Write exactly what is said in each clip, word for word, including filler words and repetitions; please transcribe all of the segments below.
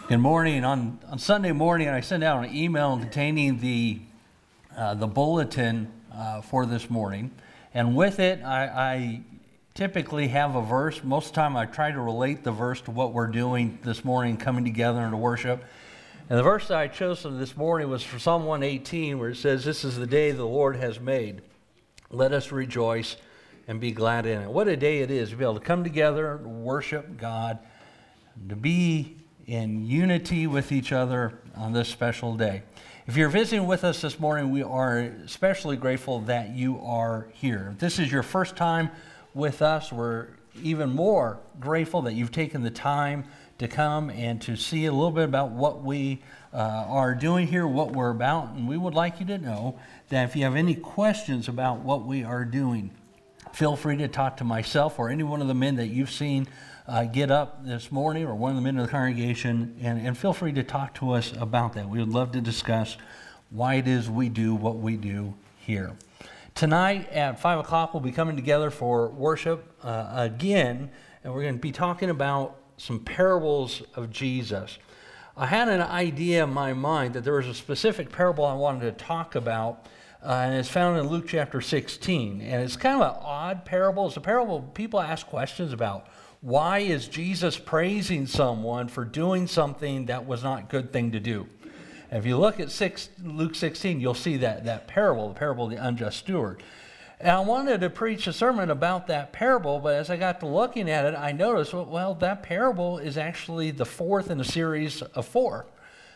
Good morning. On, on Sunday morning, I sent out an email containing the uh, the bulletin uh, for this morning, and with it, I, I typically have a verse. Most of the time, I try to relate the verse to what we're doing this morning, coming together into worship. And the verse that I chose for this morning was from Psalm one eighteen, where it says, "This is the day the Lord has made. Let us rejoice and be glad in it." What a day it is to be able to come together, worship God, to be in unity with each other on this special day. If you're visiting with us this morning, we are especially grateful that you are here. If this is your first time with us, we're even more grateful that you've taken the time to come and to see a little bit about what we uh, are doing here, what we're about. And we would like you to know that if you have any questions about what we are doing, feel free to talk to myself or any one of the men that you've seen Uh, get up this morning, or one of the men of the congregation, and, and feel free to talk to us about that. We would love to discuss why it is we do what we do here. Tonight at five o'clock, we'll be coming together for worship uh, again, and we're going to be talking about some parables of Jesus. I had an idea in my mind that there was a specific parable I wanted to talk about, uh, and it's found in Luke chapter sixteen. And it's kind of an odd parable. It's a parable people ask questions about. Why is Jesus praising someone for doing something that was not a good thing to do? And if you look at six, Luke sixteen, you'll see that, that parable, the parable of the unjust steward. And I wanted to preach a sermon about that parable, but as I got to looking at it, I noticed, well, that parable is actually the fourth in a series of four.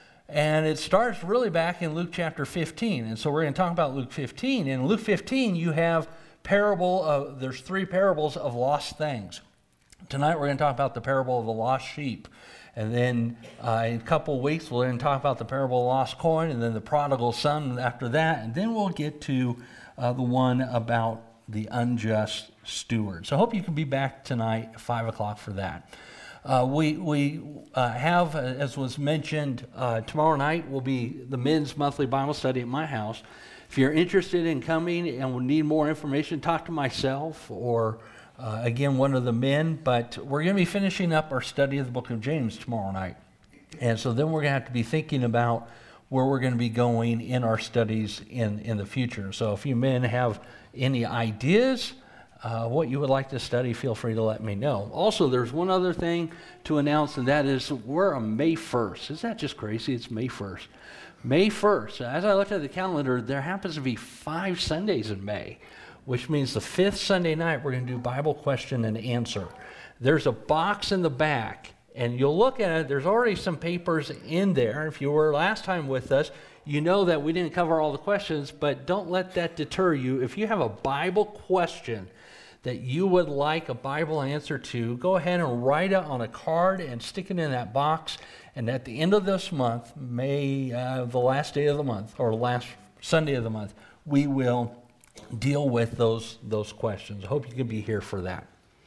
And it starts really back in Luke chapter fifteen. And so we're going to talk about Luke fifteen. In Luke fifteen, you have parable of, there's three parables of lost things. Tonight we're going to talk about the parable of the lost sheep. And then uh, in a couple of weeks we're going to talk about the parable of the lost coin, and then the prodigal son after that. And then we'll get to uh, the one about the unjust steward. So I hope you can be back tonight at five o'clock for that. Uh, we we uh, have, as was mentioned, uh, tomorrow night will be the men's monthly Bible study at my house. If you're interested in coming and will need more information, talk to myself or Uh, again, one of the men, but we're going to be finishing up our study of the book of James tomorrow night. And so then we're going to have to be thinking about where we're going to be going in our studies in, in the future. So if you men have any ideas, uh, what you would like to study, feel free to let me know. Also, there's one other thing to announce, and that is we're on May first. Isn't that just crazy? It's May first. May first. As I looked at the calendar, there happens to be five Sundays in May, which means the fifth Sunday night we're going to do Bible question and answer. There's a box in the back, and you'll look at it. There's already some papers in there. If you were last time with us, you know that we didn't cover all the questions, but don't let that deter you. If you have a Bible question that you would like a Bible answer to, go ahead and write it on a card and stick it in that box. And at the end of this month, May, uh, the last day of the month, or last Sunday of the month, we will deal with those those questions. I hope you can be here for that.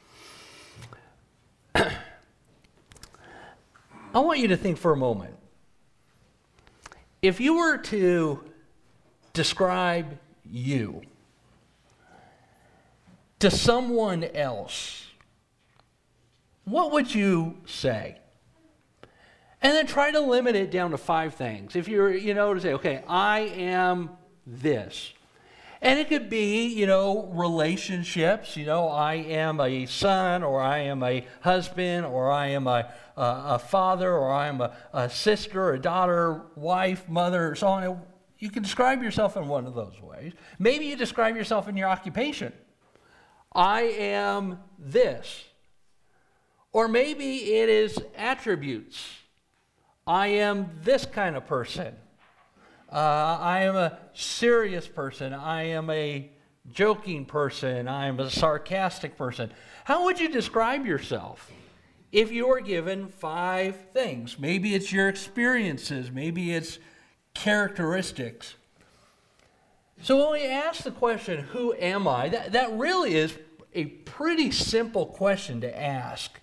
I want you to think for a moment. If you were to describe you to someone else, what would you say? And then try to limit it down to five things. If you're, you know, to say, okay, I am this. And it could be, you know, relationships. You know, I am a son, or I am a husband, or I am a, a, a father, or I am a, a sister, a daughter, wife, mother, so on. You can describe yourself in one of those ways. Maybe you describe yourself in your occupation. I am this. Or maybe it is attributes. I am this kind of person. Uh, I am a serious person. I am a joking person. I am a sarcastic person. How would you describe yourself if you were given five things? Maybe it's your experiences. Maybe it's characteristics. So when we ask the question, who am I? That, that really is a pretty simple question to ask.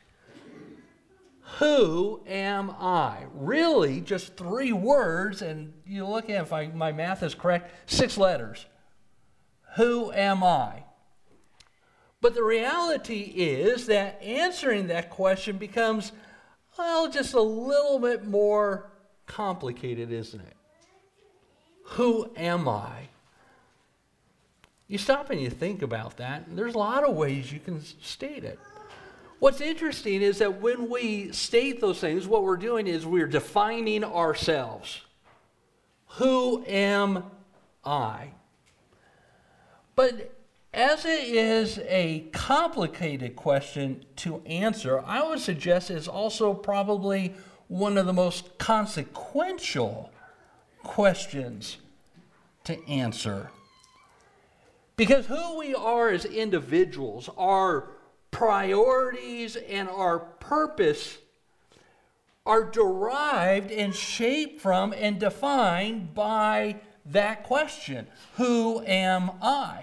Who am I? Really, just three words, and you look at, if I, my math is correct, six letters. Who am I? But the reality is that answering that question becomes Well, just a little bit more complicated, isn't it? Who am I? You stop and you think about that, and there's a lot of ways you can state it. What's interesting is that when we state those things, what we're doing is we're defining ourselves. Who am I? But as it is a complicated question to answer, I would suggest it's also probably one of the most consequential questions to answer. Because who we are as individuals, our priorities and our purpose are derived and shaped from and defined by that question. Who am I?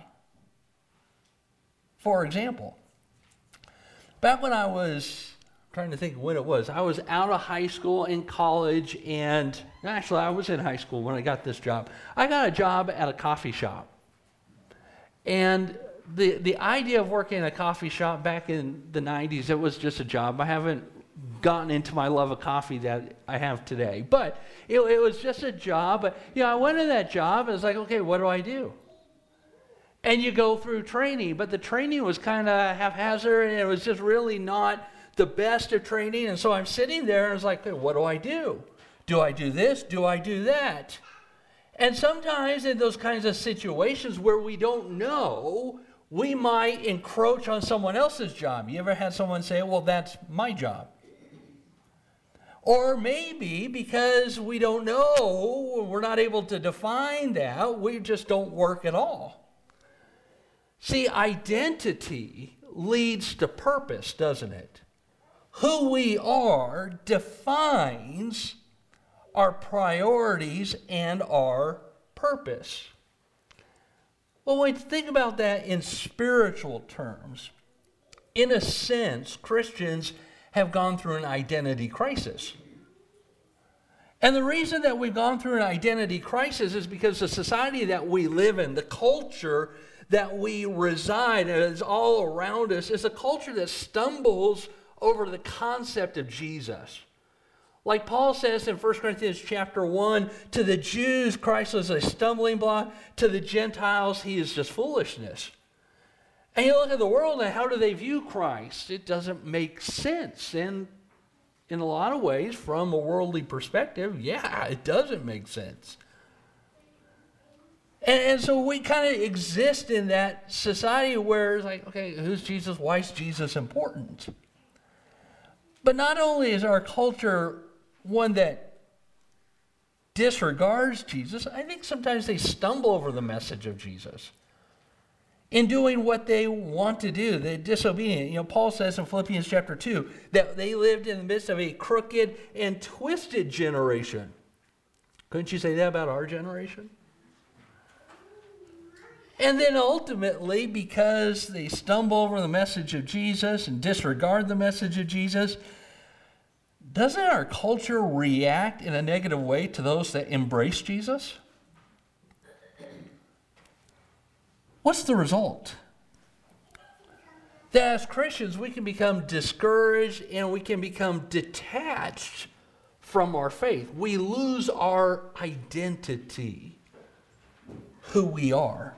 For example, back when I was, I'm trying to think of when it was, I was out of high school in college, and actually I was in high school when I got this job. I got a job at a coffee shop. And the the idea of working in a coffee shop back in the nineties, it was just a job. I haven't gotten into my love of coffee that I have today. But it, it was just a job. But, you know, I went to that job and it's like, okay, what do I do? And you go through training, but the training was kind of haphazard, and it was just really not the best of training. And so I'm sitting there and it's like, okay, what do I do? Do I do this? Do I do that? And sometimes in those kinds of situations where we don't know, we might encroach on someone else's job. You ever had someone say, well, that's my job? Or maybe because we don't know, we're not able to define that, we just don't work at all. See, identity leads to purpose, doesn't it? Who we are defines our priorities and our purpose. Well, when you think about that in spiritual terms, in a sense, Christians have gone through an identity crisis. And the reason that we've gone through an identity crisis is because the society that we live in, the culture that we reside in, is all around us, is a culture that stumbles over the concept of Jesus. Like Paul says in First Corinthians chapter one, to the Jews, Christ was a stumbling block. To the Gentiles, he is just foolishness. And you look at the world and how do they view Christ? It doesn't make sense. And in a lot of ways, from a worldly perspective, yeah, it doesn't make sense. And, and so we kind of exist in that society where it's like, okay, who's Jesus? Why is Jesus important? But not only is our culture one that disregards Jesus, I think sometimes they stumble over the message of Jesus in doing what they want to do. They're disobedient. You know, Paul says in Philippians chapter two that they lived in the midst of a crooked and twisted generation. Couldn't you say that about our generation? And then ultimately, because they stumble over the message of Jesus and disregard the message of Jesus, doesn't our culture react in a negative way to those that embrace Jesus? What's the result? That as Christians, we can become discouraged and we can become detached from our faith. We lose our identity, who we are.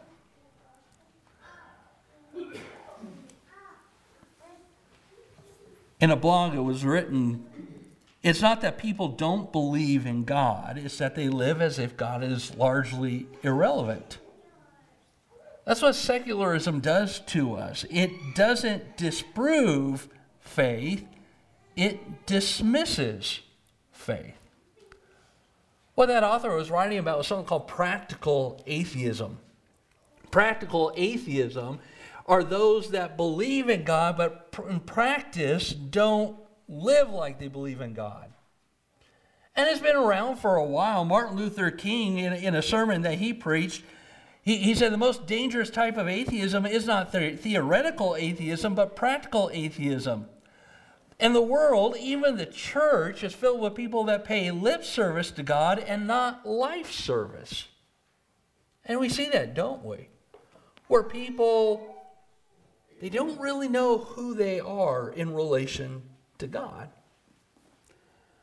In a blog, it was written, it's not that people don't believe in God, it's that they live as if God is largely irrelevant. That's what secularism does to us. It doesn't disprove faith, it dismisses faith. What that author was writing about was something called practical atheism. Practical atheism are those that believe in God, but in practice don't live like they believe in God. And it's been around for a while. Martin Luther King, in, in a sermon that he preached, he, he said the most dangerous type of atheism is not the, theoretical atheism, but practical atheism. And the world, even the church, is filled with people that pay lip service to God and not life service. And we see that, don't we? Where people, they don't really know who they are in relation to God.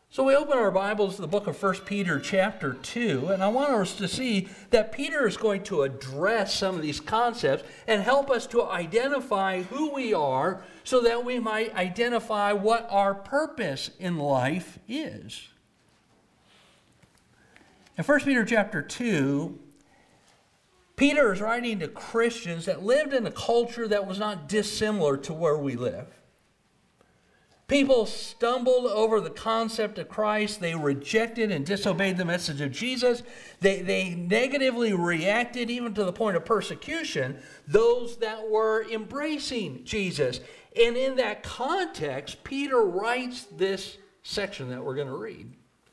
So we open our Bibles to the book of First Peter chapter two, and I want us to see that Peter is going to address some of these concepts and help us to identify who we are so that we might identify what our purpose in life is. In First Peter chapter two, Peter is writing to Christians that lived in a culture that was not dissimilar to where we live. People stumbled over the concept of Christ. They rejected and disobeyed the message of Jesus. They, they negatively reacted, even to the point of persecution, those that were embracing Jesus. And in that context, Peter writes this section that we're going to read.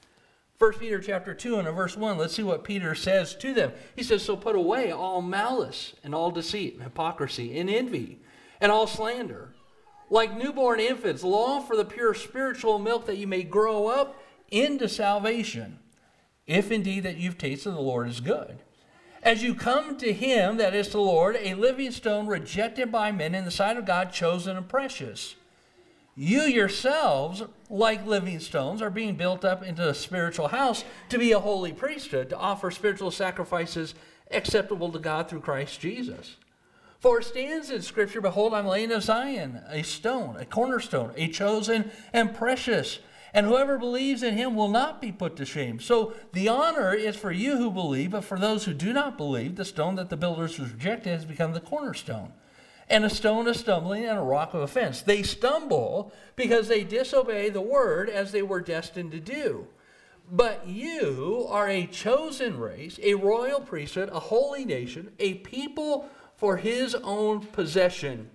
First Peter chapter two and verse one, let's see what Peter says to them. He says, "So put away all malice and all deceit and hypocrisy and envy and all slander. Like newborn infants, long for the pure spiritual milk that you may grow up into salvation, if indeed that you've tasted the Lord is good. As you come to him, that is the Lord, a living stone rejected by men in the sight of God, chosen and precious. You yourselves, like living stones, are being built up into a spiritual house to be a holy priesthood, to offer spiritual sacrifices acceptable to God through Christ Jesus. For it stands in Scripture, behold, I'm laying in Zion a stone, a cornerstone, a chosen and precious. And whoever believes in him will not be put to shame. So the honor is for you who believe, but for those who do not believe, the stone that the builders rejected has become the cornerstone, and a stone of stumbling and a rock of offense. They stumble because they disobey the word as they were destined to do. But you are a chosen race, a royal priesthood, a holy nation, a people for his own possession,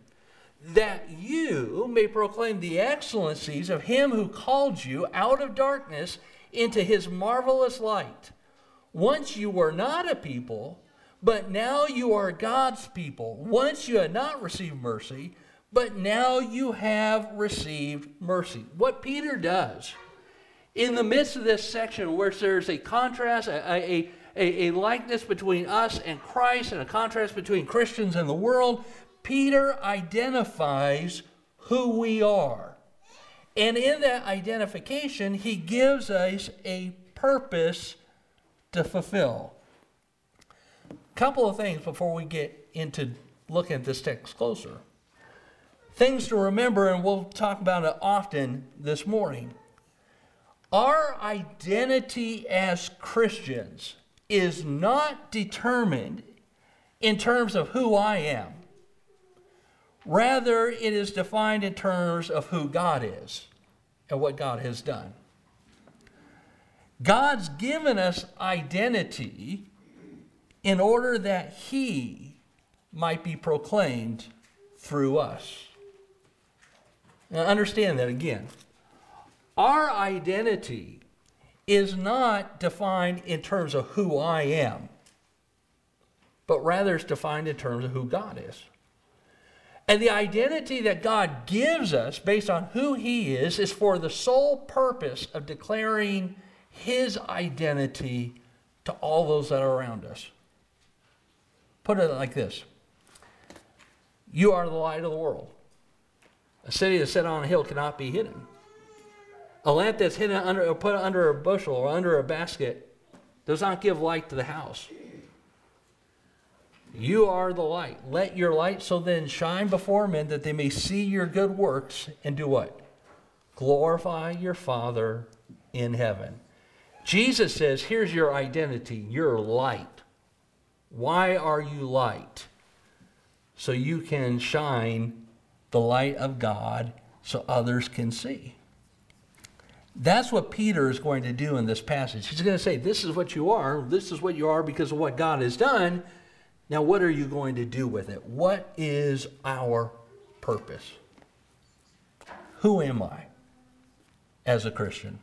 that you may proclaim the excellencies of him who called you out of darkness into his marvelous light. Once you were not a people, but now you are God's people. Once you had not received mercy, but now you have received mercy." What Peter does in the midst of this section, where there's a contrast, a, a, a, a likeness between us and Christ, and a contrast between Christians and the world, Peter identifies who we are. And in that identification, he gives us a purpose to fulfill. Couple of things before we get into looking at this text closer. Things to remember, and we'll talk about it often this morning. Our identity as Christians is not determined in terms of who I am. Rather, it is defined in terms of who God is and what God has done. God's given us identity in order that he might be proclaimed through us. Now understand that again. Our identity is not defined in terms of who I am, but rather it's defined in terms of who God is. And the identity that God gives us based on who he is is for the sole purpose of declaring his identity to all those that are around us. Put it like this. You are the light of the world. A city that's set on a hill cannot be hidden. A lamp that's hidden under, or put under a bushel or under a basket does not give light to the house. You are the light. Let your light so then shine before men that they may see your good works and do what? Glorify your Father in heaven. Jesus says, here's your identity. You're light. Why are you light? So you can shine the light of God so others can see. That's what Peter is going to do in this passage. He's going to say, this is what you are. This is what you are because of what God has done. Now, what are you going to do with it? What is our purpose? Who am I as a Christian?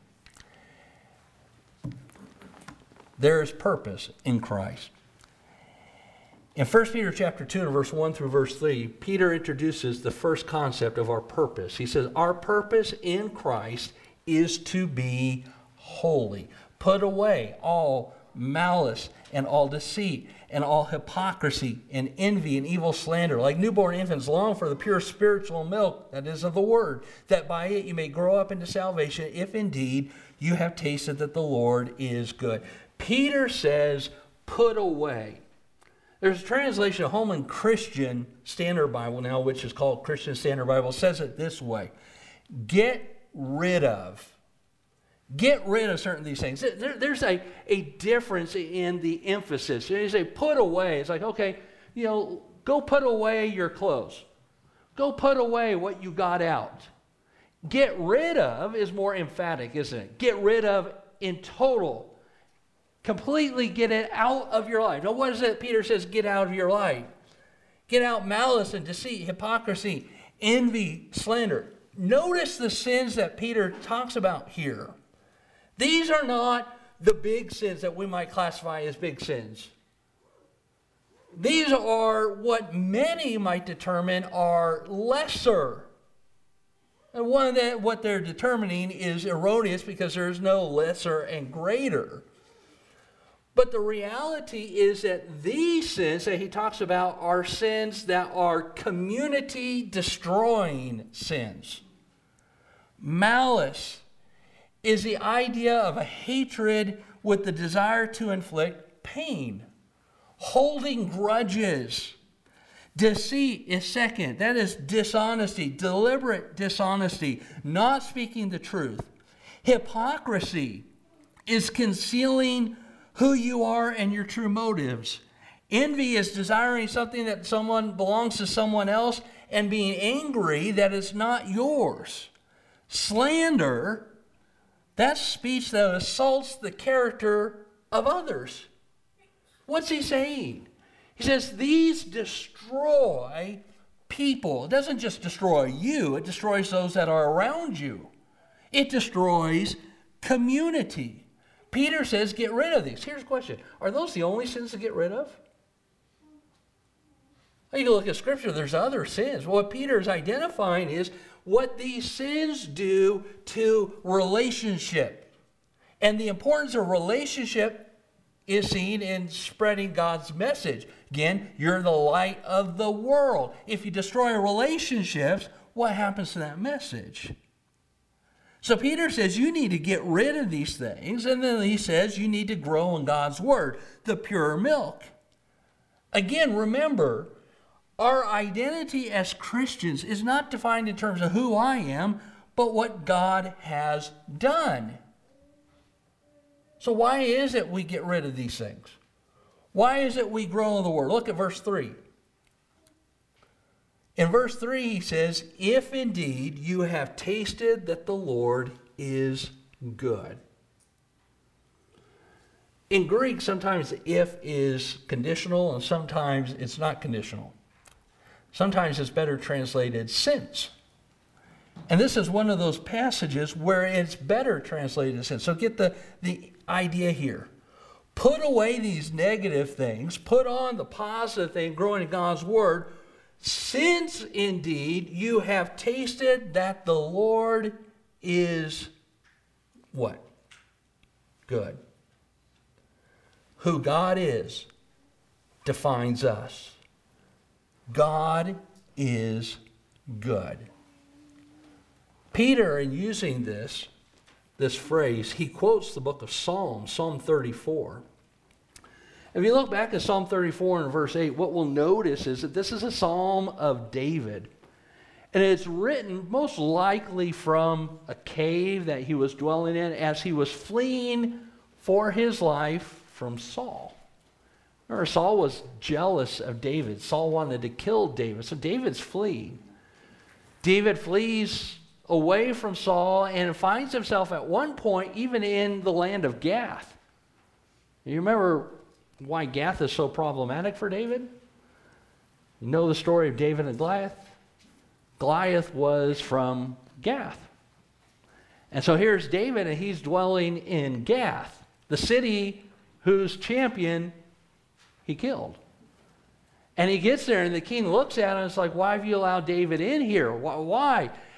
There is purpose in Christ. In First Peter chapter two and verse one through verse three, Peter introduces the first concept of our purpose. He says, our purpose in Christ is to be holy. Put away all malice and all deceit and all hypocrisy and envy and evil slander. Like newborn infants, long for the pure spiritual milk, that is of the word, that by it you may grow up into salvation, if indeed you have tasted that the Lord is good. Peter says, put away. There's a translation of Holman Christian Standard Bible now, which is called Christian Standard Bible, says it this way: get rid of. Get rid of certain of these things. There, there's a, a difference in the emphasis. You say put away. It's like, okay, you know, go put away your clothes. Go put away what you got out. Get rid of is more emphatic, isn't it? Get rid of in total. Completely get it out of your life. Now, what is it Peter says get out of your life? Get out malice and deceit, hypocrisy, envy, slander. Notice the sins that Peter talks about here. These are not the big sins that we might classify as big sins. These are what many might determine are lesser. And one of that, what they're determining is erroneous because there's no lesser and greater. But the reality is that these sins that he talks about are sins that are community-destroying sins. Malice is the idea of a hatred with the desire to inflict pain. Holding grudges. Deceit is second. That is dishonesty, deliberate dishonesty, not speaking the truth. Hypocrisy is concealing who you are and your true motives. Envy is desiring something that someone belongs to someone else and being angry that it's not yours. Slander, that's speech that assaults the character of others. What's he saying? He says these destroy people. It doesn't just destroy you, it destroys those that are around you. It destroys community. Peter says get rid of these. Here's a question. Are those the only sins to get rid of? You can look at Scripture, there's other sins. What Peter is identifying is what these sins do to relationship. And the importance of relationship is seen in spreading God's message. Again, you're the light of the world. If you destroy relationships, what happens to that message? So Peter says you need to get rid of these things, and then he says you need to grow in God's word, the pure milk. Again, remember, our identity as Christians is not defined in terms of who I am, but what God has done. So why is it we get rid of these things? Why is it we grow in the word? Look at verse three. In verse three, he says, if indeed you have tasted that the Lord is good. In Greek, sometimes if is conditional and sometimes it's not conditional. Sometimes it's better translated since. And this is one of those passages where it's better translated since. So get the, the idea here. Put away these negative things. Put on the positive thing, growing in God's word. Since indeed you have tasted that the Lord is what? Good. Who God is defines us. God is good. Peter, in using this, this phrase, he quotes the book of Psalms, Psalm thirty-four. If you look back at Psalm thirty-four and verse eight, what we'll notice is that this is a psalm of David. And it's written most likely from a cave that he was dwelling in as he was fleeing for his life from Saul. Remember, Saul was jealous of David. Saul wanted to kill David. So David's fleeing. David flees away from Saul and finds himself at one point even in the land of Gath. You remember why Gath is so problematic for David? You know the story of David and Goliath? Goliath was from Gath. And so here's David, and he's dwelling in Gath, the city whose champion he killed. And he gets there, and the king looks at him and is like, why have you allowed David in here? Why?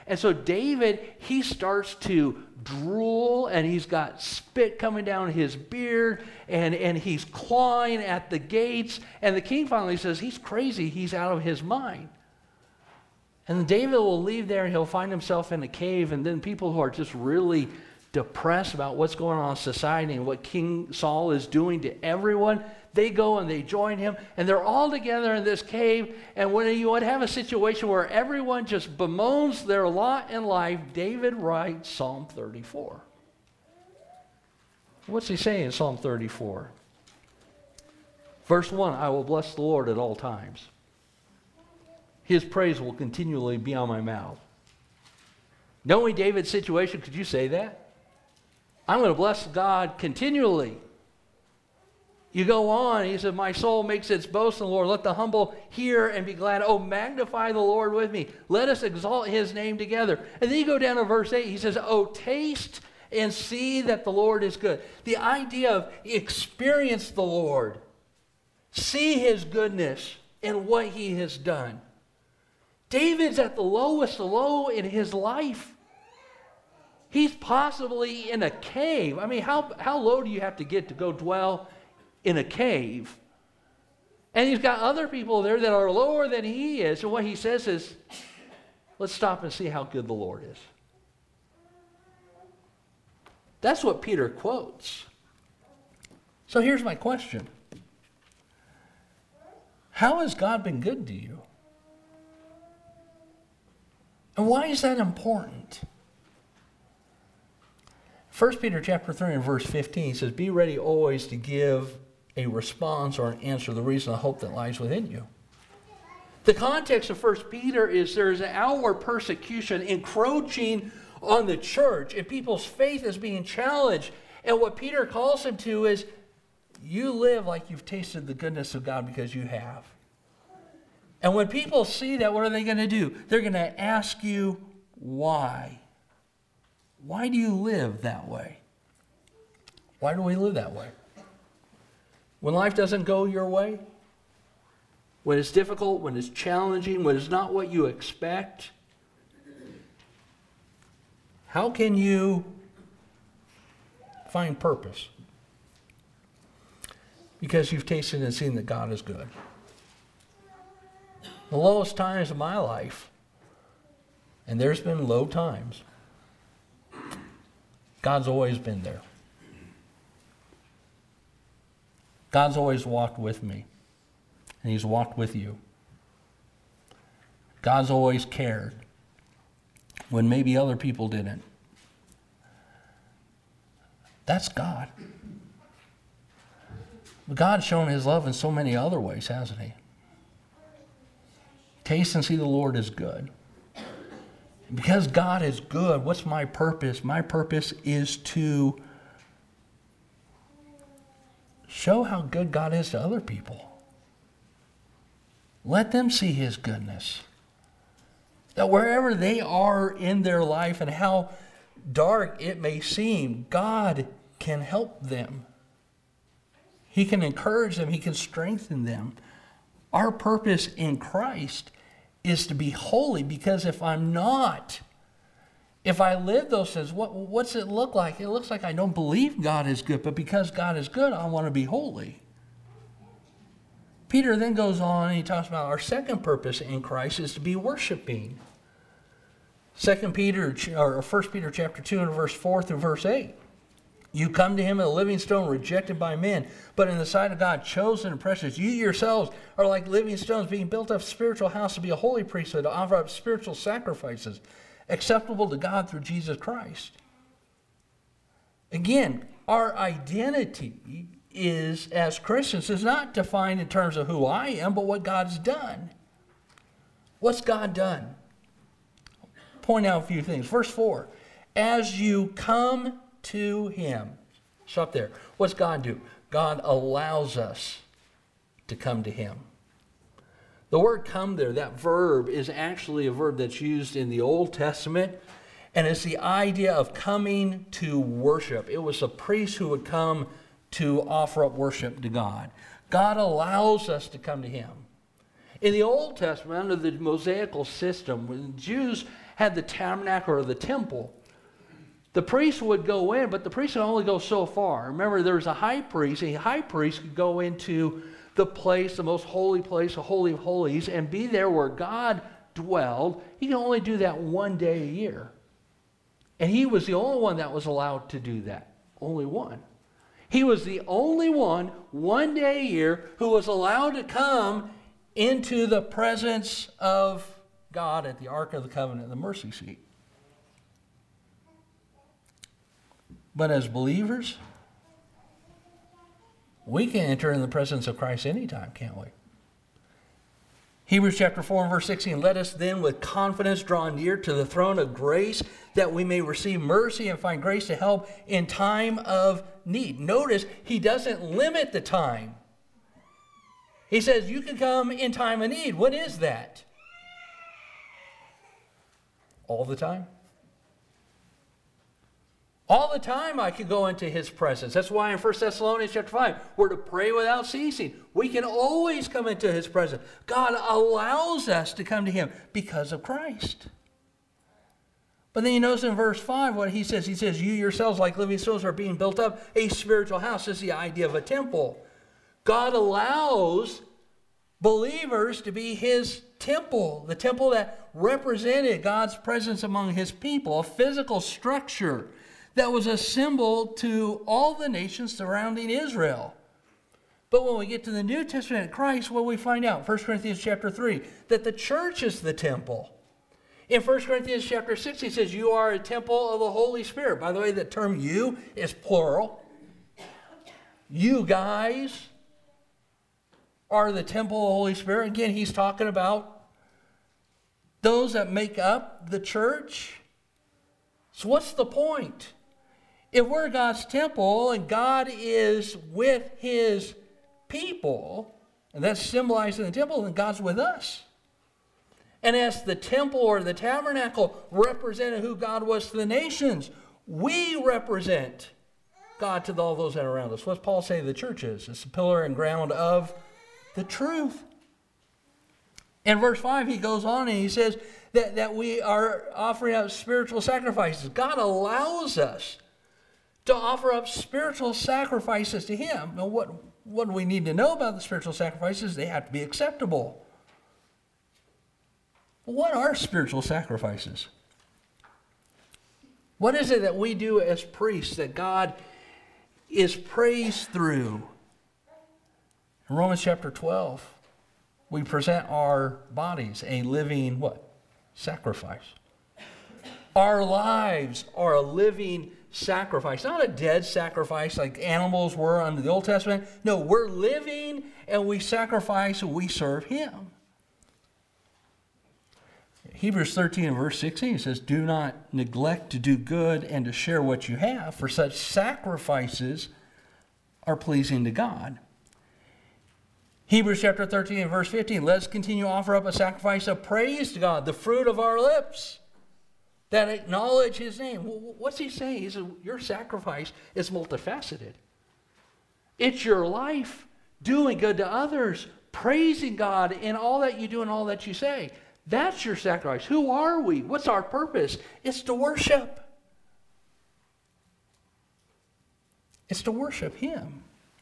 And so David, he starts to drool, and he's got spit coming down his beard, and, and he's clawing at the gates. And the king finally says, he's crazy, he's out of his mind. And David will leave there, and he'll find himself in a cave, and then people who are just really depressed about what's going on in society and what King Saul is doing to everyone, they go and they join him, and they're all together in this cave. And when you would have a situation where everyone just bemoans their lot in life, David writes Psalm thirty-four. What's he saying in Psalm thirty-four? Verse one, I will bless the Lord at all times. His praise will continually be on my mouth. Knowing David's situation, could you say that? I'm going to bless God continually. You go on, he said, my soul makes its boast in the Lord. Let the humble hear and be glad. Oh, magnify the Lord with me. Let us exalt his name together. And then you go down to verse eight. He says, oh, taste and see that the Lord is good. The idea of experience the Lord. See his goodness and what he has done. David's at the lowest low in his life. He's possibly in a cave. I mean, how, how low do you have to get to go dwell in a cave? And he's got other people there that are lower than he is. And what he says is, let's stop and see how good the Lord is. That's what Peter quotes. So here's my question. How has God been good to you? And why is that important? First Peter chapter three and verse fifteen says, be ready always to give a response or an answer to the reason of hope that lies within you. The context of First Peter is there's an outward persecution encroaching on the church, and people's faith is being challenged. And what Peter calls them to is, you live like you've tasted the goodness of God because you have. And when people see that, what are they going to do? They're going to ask you, why? Why do you live that way? Why do we live that way? When life doesn't go your way, when it's difficult, when it's challenging, when it's not what you expect, how can you find purpose? Because you've tasted and seen that God is good. The lowest times of my life, and there's been low times, God's always been there. God's always walked with me, and he's walked with you. God's always cared when maybe other people didn't. That's God. But God's shown his love in so many other ways, hasn't he? Taste and see the Lord is good. Because God is good, what's my purpose? My purpose is to show how good God is to other people. Let them see his goodness. That wherever they are in their life and how dark it may seem, God can help them. He can encourage them. He can strengthen them. Our purpose in Christ is to be holy, because if I'm not, if I live those sins, what, what's it look like? It looks like I don't believe God is good, but because God is good, I want to be holy. Peter then goes on and he talks about our second purpose in Christ is to be worshiping. Second Peter, or First Peter chapter two and verse four through verse eight. You come to him, a living stone rejected by men, but in the sight of God, chosen and precious. You yourselves are like living stones being built up a spiritual house to be a holy priesthood, to offer up spiritual sacrifices, acceptable to God through Jesus Christ. Again, our identity is, as Christians, is not defined in terms of who I am, but what God's done. What's God done? Point out a few things. Verse four, as you come to him. Stop there. What's God do? God allows us to come to him. The word come there, that verb, is actually a verb that's used in the Old Testament, and it's the idea of coming to worship. It was a priest who would come to offer up worship to God. God allows us to come to him. In the Old Testament, under the Mosaical system, when Jews had the tabernacle or the temple, the priest would go in, but the priest could only go so far. Remember, there was a high priest. A high priest could go into the place, the most holy place, the Holy of Holies, and be there where God dwelled. He could only do that one day a year. And he was the only one that was allowed to do that. Only one. He was the only one, one day a year, who was allowed to come into the presence of God at the Ark of the Covenant, the mercy seat. But as believers, we can enter in the presence of Christ anytime, can't we? Hebrews chapter four and verse sixteen, let us then with confidence draw near to the throne of grace that we may receive mercy and find grace to help in time of need. Notice he doesn't limit the time. He says you can come in time of need. What is that? All the time? All the time I could go into his presence. That's why in First Thessalonians chapter five, we're to pray without ceasing. We can always come into his presence. God allows us to come to him because of Christ. But then you notice in verse five what he says. He says, you yourselves like living stones are being built up a spiritual house. This is the idea of a temple. God allows believers to be his temple, the temple that represented God's presence among his people, a physical structure that was a symbol to all the nations surrounding Israel. But when we get to the New Testament in Christ, what do we find out? First Corinthians chapter three, that the church is the temple. In First Corinthians chapter six, he says, you are a temple of the Holy Spirit. By the way, the term you is plural. You guys are the temple of the Holy Spirit. Again, he's talking about those that make up the church. So what's the point? If we're God's temple and God is with his people, and that's symbolized in the temple, then God's with us. And as the temple or the tabernacle represented who God was to the nations, we represent God to all those that are around us. What's Paul say the church is? It's the pillar and ground of the truth. In verse five, he goes on and he says that, that we are offering up spiritual sacrifices. God allows us to offer up spiritual sacrifices to him. Now, what, what do we need to know about the spiritual sacrifices? They have to be acceptable. What are spiritual sacrifices? What is it that we do as priests that God is praised through? In Romans chapter twelve, we present our bodies a living what? Sacrifice. Our lives are a living sacrifice, not a dead sacrifice like animals were under the Old Testament. No, we're living and we sacrifice and we serve him. Hebrews thirteen and verse sixteen says, do not neglect to do good and to share what you have, for such sacrifices are pleasing to God. Hebrews chapter thirteen and verse fifteen, let us continue to offer up a sacrifice of praise to God, the fruit of our lips, that acknowledge his name. What's he saying? He says, your sacrifice is multifaceted. It's your life doing good to others, praising God in all that you do and all that you say. That's your sacrifice. Who are we? What's our purpose? It's to worship. It's to worship him.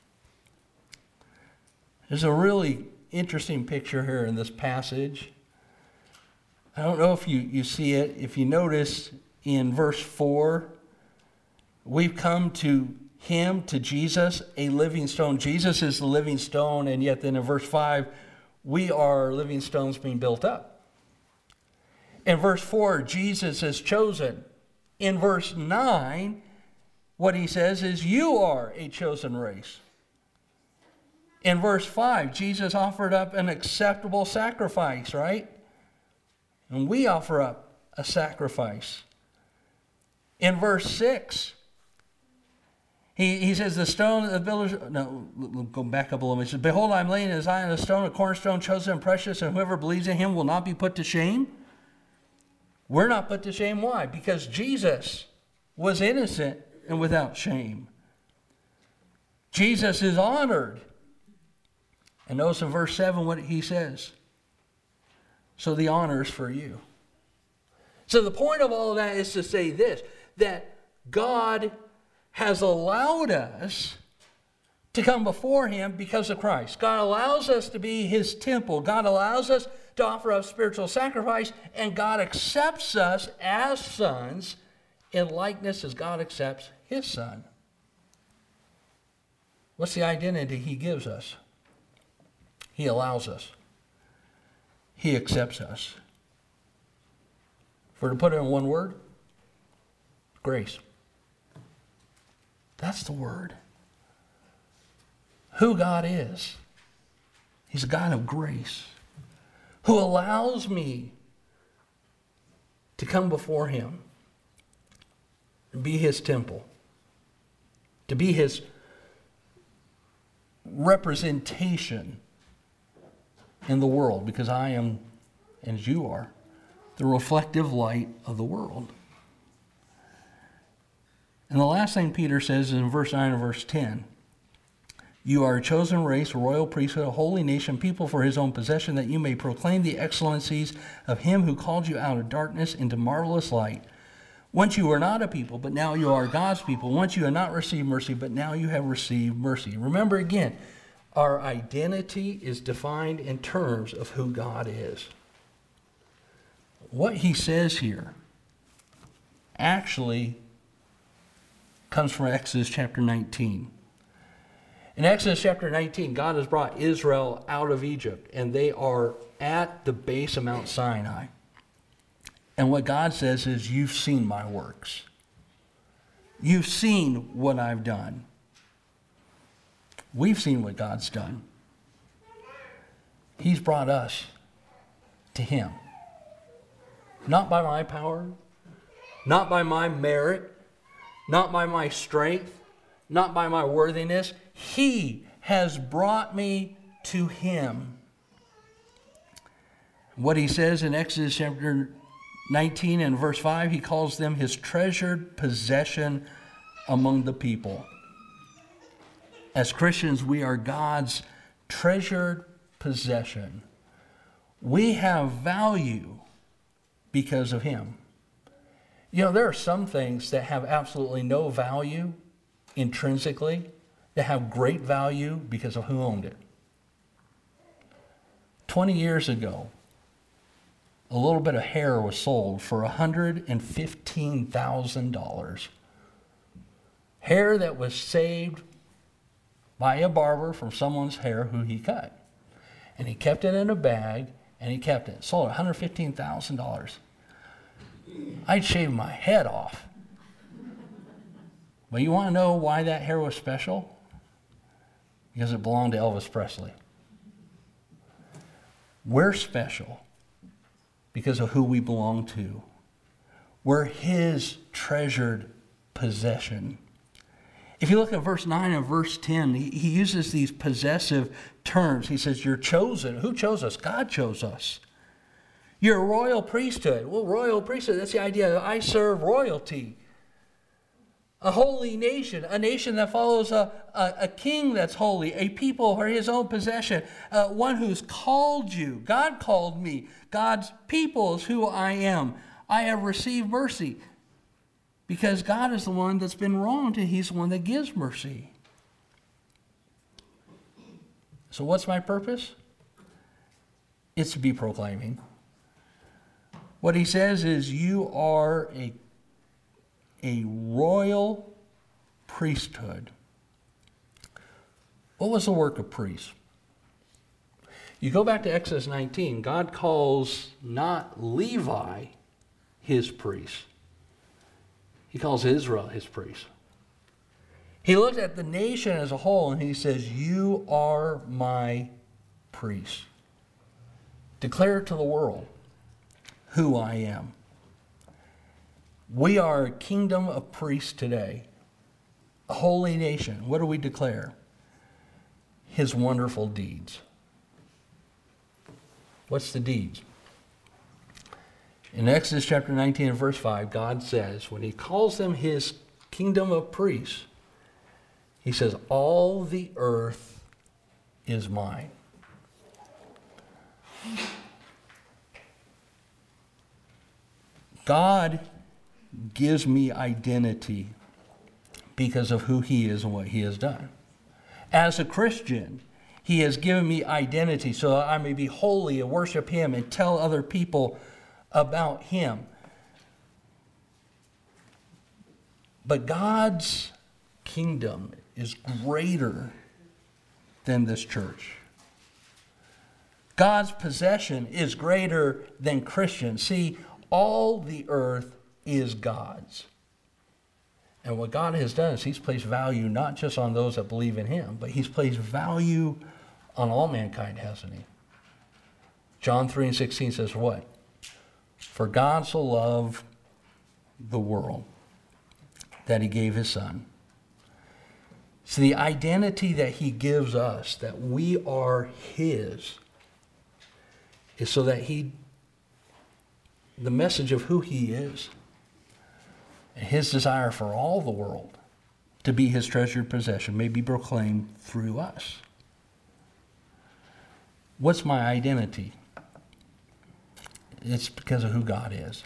There's a really interesting picture here in this passage. I don't know if you, you see it. If you notice in verse four, we've come to him, to Jesus, a living stone. Jesus is the living stone, and yet then in verse five, we are living stones being built up. In verse four, Jesus is chosen. In verse nine, what he says is, you are a chosen race. In verse five, Jesus offered up an acceptable sacrifice, right? And we offer up a sacrifice. In verse six, he, he says, the stone of the builders, no, go back up a little bit. He says, behold, I'm laying in Zion a stone, a cornerstone, chosen and precious, and whoever believes in him will not be put to shame. We're not put to shame. Why? Because Jesus was innocent and without shame. Jesus is honored. And notice in verse seven what he says. So the honor is for you. So the point of all of that is to say this, that God has allowed us to come before him because of Christ. God allows us to be his temple. God allows us to offer up spiritual sacrifice, and God accepts us as sons in likeness as God accepts his son. What's the identity he gives us? He allows us. He accepts us. If we're to put it in one word, grace. That's the word. Who God is. He's a God of grace who allows me to come before him and be his temple, to be his representation in the world, because I am, as you are, the reflective light of the world. And the last thing Peter says in verse nine and verse ten, you are a chosen race, a royal priesthood, a holy nation, people for his own possession, that you may proclaim the excellencies of him who called you out of darkness into marvelous light. Once you were not a people, but now you are God's people. Once you had not received mercy, but now you have received mercy. Remember again, our identity is defined in terms of who God is. What he says here actually comes from Exodus chapter nineteen. In Exodus chapter nineteen, God has brought Israel out of Egypt, and they are at the base of Mount Sinai. And what God says is, you've seen my works. You've seen what I've done. We've seen what God's done. He's brought us to him. Not by my power, not by my merit, not by my strength, not by my worthiness. He has brought me to him. What he says in Exodus chapter nineteen and verse five, he calls them his treasured possession among the people. As Christians, we are God's treasured possession. We have value because of him. You know, there are some things that have absolutely no value intrinsically, that have great value because of who owned it. twenty years ago, a little bit of hair was sold for one hundred fifteen thousand dollars. Hair that was saved by a barber from someone's hair who he cut. And he kept it in a bag, and he kept it. Sold it one hundred fifteen thousand dollars. I'd shave my head off. But you want to know why that hair was special? Because it belonged to Elvis Presley. We're special because of who we belong to. We're his treasured possession. If you look at verse nine and verse ten, he, he uses these possessive terms. He says, you're chosen. Who chose us? God chose us. You're a royal priesthood. Well, royal priesthood, that's the idea. I serve royalty. A holy nation, a nation that follows a, a, a king that's holy, a people for his own possession, uh, one who's called you. God called me. God's people is who I am. I have received mercy because God is the one that's been wronged, and he's the one that gives mercy. So what's my purpose? It's to be proclaiming. What he says is, you are a a royal priesthood. What was the work of priests? You go back to Exodus nineteen, God calls not Levi his priest. He calls Israel his priest. He looks at the nation as a whole and he says, you are my priest. Declare to the world who I am. We are a kingdom of priests today, a holy nation. What do we declare? His wonderful deeds. What's the deeds? In Exodus chapter nineteen and verse five, God says, when he calls them his kingdom of priests, he says, all the earth is mine. God gives me identity because of who he is and what he has done. As a Christian, he has given me identity so that I may be holy and worship him and tell other people about him. But God's kingdom is greater than this church. God's possession is greater than Christians. See, all the earth is God's. And what God has done is he's placed value not just on those that believe in him, but he's placed value on all mankind, hasn't he? John three and sixteen says what? For God so loved the world that he gave his son. So the identity that he gives us, that we are his, is so that he, the message of who he is, and his desire for all the world to be his treasured possession may be proclaimed through us. What's my identity? It's because of who God is.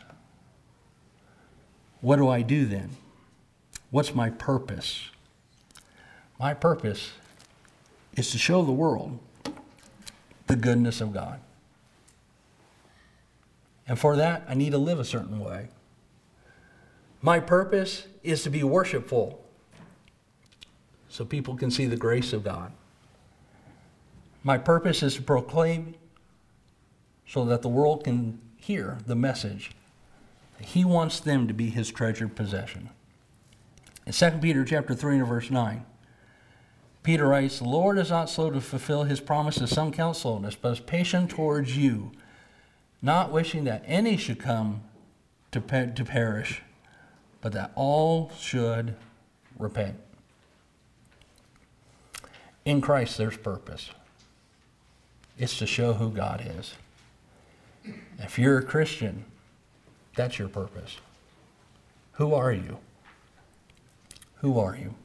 What do I do then? What's my purpose? My purpose is to show the world the goodness of God. And for that, I need to live a certain way. My purpose is to be worshipful so people can see the grace of God. My purpose is to proclaim so that the world can hear the message. He wants them to be his treasured possession. In Second Peter chapter three and verse nine, Peter writes, "The Lord is not slow to fulfill his promise, as some count slowness, but is patient towards you, not wishing that any should come to, pe- to perish, but that all should repent." In Christ, there's purpose. It's to show who God is. If you're a Christian, that's your purpose. Who are you? Who are you?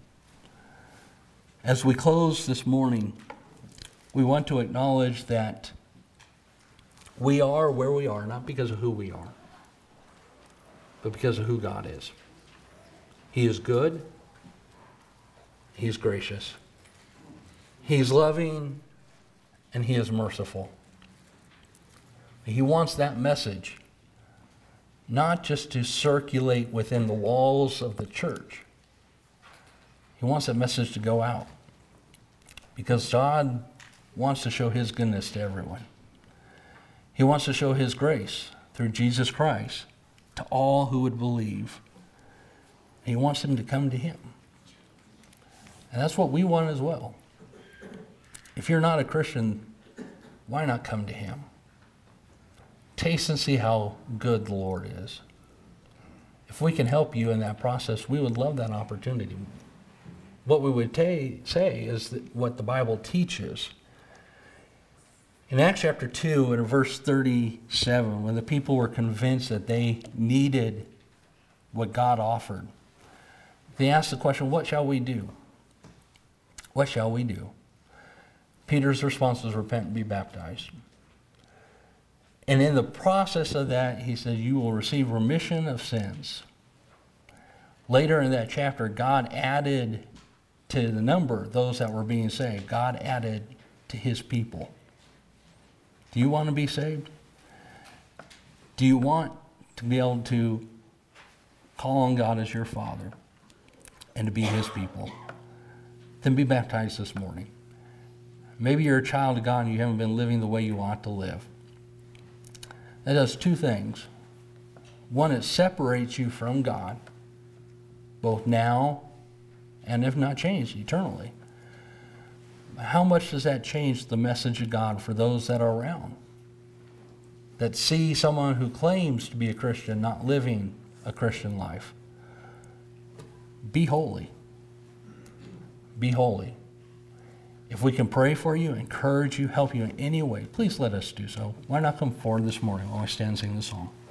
As we close this morning, we want to acknowledge that we are where we are, not because of who we are, but because of who God is. He is good. He's gracious. He's loving, and he is merciful. He wants that message not just to circulate within the walls of the church. He wants that message to go out because God wants to show his goodness to everyone. He wants to show his grace through Jesus Christ to all who would believe. He wants them to come to him. And that's what we want as well. If you're not a Christian, why not come to him? Taste and see how good the Lord is. If we can help you in that process, we would love that opportunity. What we would ta- say is that what the Bible teaches. In Acts chapter two and verse thirty-seven, when the people were convinced that they needed what God offered, they asked the question, what shall we do? What shall we do? Peter's response was, repent and be baptized. And in the process of that, he says, you will receive remission of sins. Later in that chapter, God added to the number those that were being saved. God added to his people. Do you want to be saved? Do you want to be able to call on God as your Father and to be his people? Then be baptized this morning. Maybe you're a child of God and you haven't been living the way you ought to live. That does two things. One, it separates you from God, both now and if not changed, eternally. How much does that change the message of God for those that are around? That see someone who claims to be a Christian not living a Christian life. Be holy. Be holy. If we can pray for you, encourage you, help you in any way, please let us do so. Why not come forward this morning while I stand and sing the song?